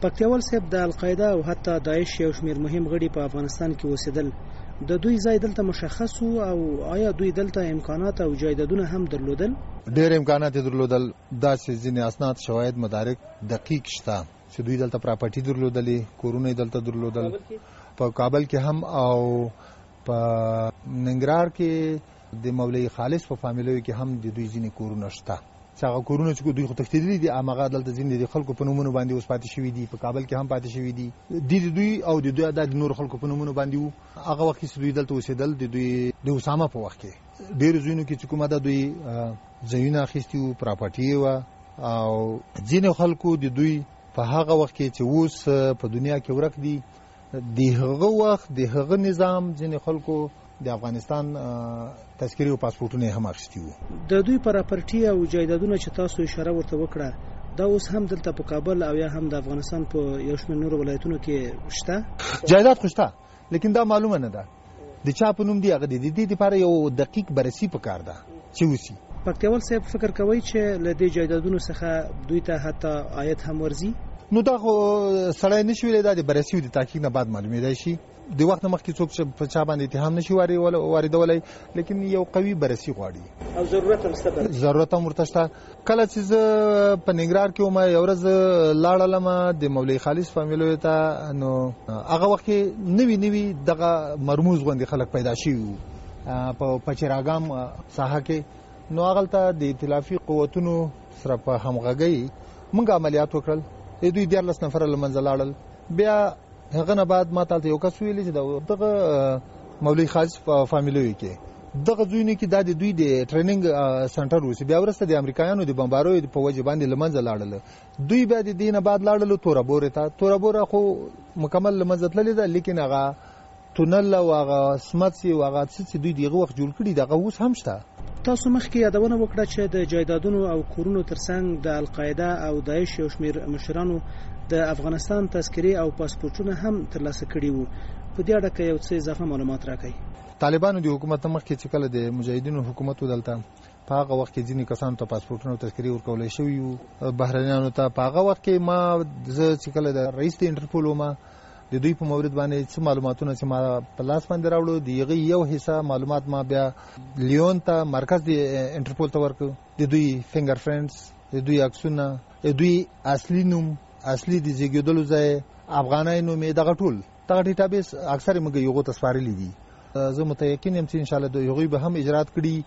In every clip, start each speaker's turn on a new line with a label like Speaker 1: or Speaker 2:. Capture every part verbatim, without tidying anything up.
Speaker 1: پکتیوال صاحب د القاعده او حتی داعش یو شمېر مهم غړي په افغانستان کې اوسېدل. د دوی ځای دلته مشخص او آیا دوی دلته امکانات او جایدادونه هم درلودل؟
Speaker 2: ډېر امکانات درلودل. داسې ځینې اسناد شواهد مدارک دقیق شته چې دوی دلته پراپرټي درلودلې، کورونه دلته درلودل. په کابل کې هم او په ننګرهار کې د مولوي خالص په فامیلیو کې هم د دوی ځینې کورونه شته. چې هغه کورونه چې دوی خو تښتېدلي دي هماغه دلته ځینې د خلکو په نومونو باندې اوس پاتې شوي دي. په کابل کې هم پاتې شوي دي. د دوی او د دوی د نورو خلکو په نومونو باندې وو. هغه وخت چې دوی دلته اوسېدل د دوی د اسامه په وخت کې ډېرو ځایونو کې چې کومه ده دوی ځایونه اخیستي وو، پراپرټي وه او ځینې خلکو د دوی په هغه وخت کې چې اوس په دنیا کې ورک دي د هغه وخت د هغه نظام ځینې خلکو د افغانستان تذکرې او پاسپورټونه هم اخیستي وو. د
Speaker 1: دوی پراپرټي او جایدادونه چې تاسو اشاره ورته وکړه دا اوس هم دلته په کابل او یا هم د افغانستان په یو شمېر نورو ولایتونو کې شته؟
Speaker 2: جایداد خو شته لیکن دا معلومه نه ده د چا په نوم دی. هغه د دې دپاره یو دقیق بررسي پکار ده چې وسي.
Speaker 1: پکتیوال صاحب فکر کوي چې له دې جایدادونو څخه دوی ته حتی عاید هم ورځي؟
Speaker 2: نو دا خو سړی نشي ویلی، دا د بررسي او د تحقیق نه بعد معلومېدای شي. د وخت نه مخکې څوک په چا باندې اتهام نشي واردولی، لیکن یو قوي بررسي غواړي
Speaker 1: او ضرورت هم شته.
Speaker 2: ضرورت هم ورته شته. کله چې زه په ننګرهار کې وم یو ورځ لاړلم د مولوي خالص فامیلیو ته، نو هغه وخت کې نوي نوي دغه مرموز غوندې خلک پیدا شوي وو په پچراګام ساحه کې. نو هغلته د ائتلافي قوتونو سره په همغږۍ موږ عملیات وکړل. دوی دیارلس نفره له منځه لاړل. بیا هغه نه بعد ما ته یو کس ویلي چې دغه مولوي خالص په فامیلیو کې دغه ځایونو کې دا د دوی د ټریننګ سنټر اوسي. بیا وروسته د امریکایانو د بمبارویو په وجه باندې له منځه لاړل. دوی بیا د دې نه بعد لاړل تورابورې ته. تورابوره خو مکمل له منځه تللې ده، لیکن هغه تونل او هغه سمڅې او هغه څه چې دوی دغه وخت جوړ کړي دغه اوس هم شته.
Speaker 1: تاسو مخکې یادونه وکړه چې د جایدادونو او کورونو ترڅنګ د القاعده او داعش یو شمېر مشرانو د افغانستان تذکرې او پاسپورټونه هم ترلاسه کړي وو. په دې اړه که یو څه اضافه معلومات راکړئ.
Speaker 2: طالبانو د حکومت مخکې چې کله د مجاهدینو حکومت ودلته په هغه وخت کې ځینې کسانو ته پاسپورټونه او تذکرې ورکولی شوي وو بهرنیانو ته. په هغه وخت کې ما زه چې کله د رئیس د انټرپول وم د دوی په مورد باندې څه معلوماتونه چې ما په لاس باندې راوړو د هغې یو حصه معلومات ما بیا لیون ته مرکز د انټرپول ته ورکړو. د دوی فنګر پرنټس، د دوی عکسونه، د دوی اصلي نوم، اصلي د زیږېدلو ځای، افغانۍ نوم یې دغه ټول دغه ډیټابیس اکثر یې موږ هغو ته سپارلي دي. زه متیقن یم چې انشاءالله د هغوی به هم اجرات کړي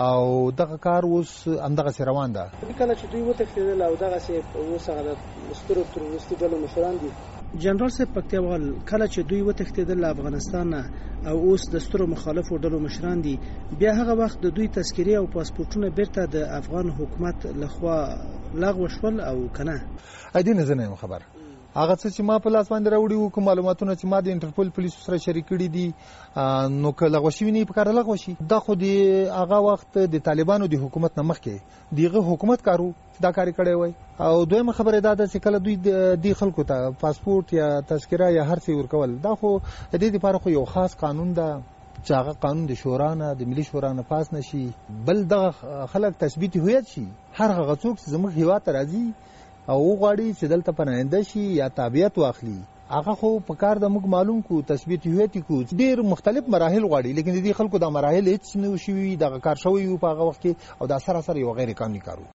Speaker 2: او دغه کار اوس همدغسې روان ده.
Speaker 1: کله چې دوی وتښتېدل او دغسې اوس هغه د سترو تروریستي ډلو مشران دي، جنرال صاحب پکتیوال کله چې دوی وتښتېدل له افغانستان نه او اوس د سترو مخالفو ډلو مشران دي، بیا هغه وخت د دوی تذکرې او پاسپورټونه بیرته د افغان حکومت لخوا لغوه شول او که نه؟
Speaker 2: دې نه زه نه یم خبر. هغه څه چې ما په لاس باندې راوړي وو، کوم معلوماتونه چې ما د انټرپول پولیسو سره شریک کړي دي، نو که لغوه شوي نه پکار لغوه شي. دا خو د هغه وخت د طالبانو د حکومت نه مخکې د هغه حکومت کارو دا کار کړی وای. او دویمه خبره دا ده چې کله دوی د خلکو ته پاسپورټ یا تذکره یا هر څه ورکول، دا خو د دې لپاره خو یو خاص قانون ده چې هغه قانون د شورا نه د ملي شورا نه پاس نشي. بل دغه خلک تثبیت هویت شي. هر هغه څوک چې زموږ هېواد ته راځي او وغواړي چې دلته پناهنده شي یا تابعیت واخلي، هغه خو په کار د موږ معلوم کو تثبیت هویت کو ډېر مختلف مراحل غواړي، لیکن د دې خلکو دا مراحل هیڅ نه شوي، دغه کار شوی و په هغه وخت کې او دا سراسر یو غیر قانوني کار و.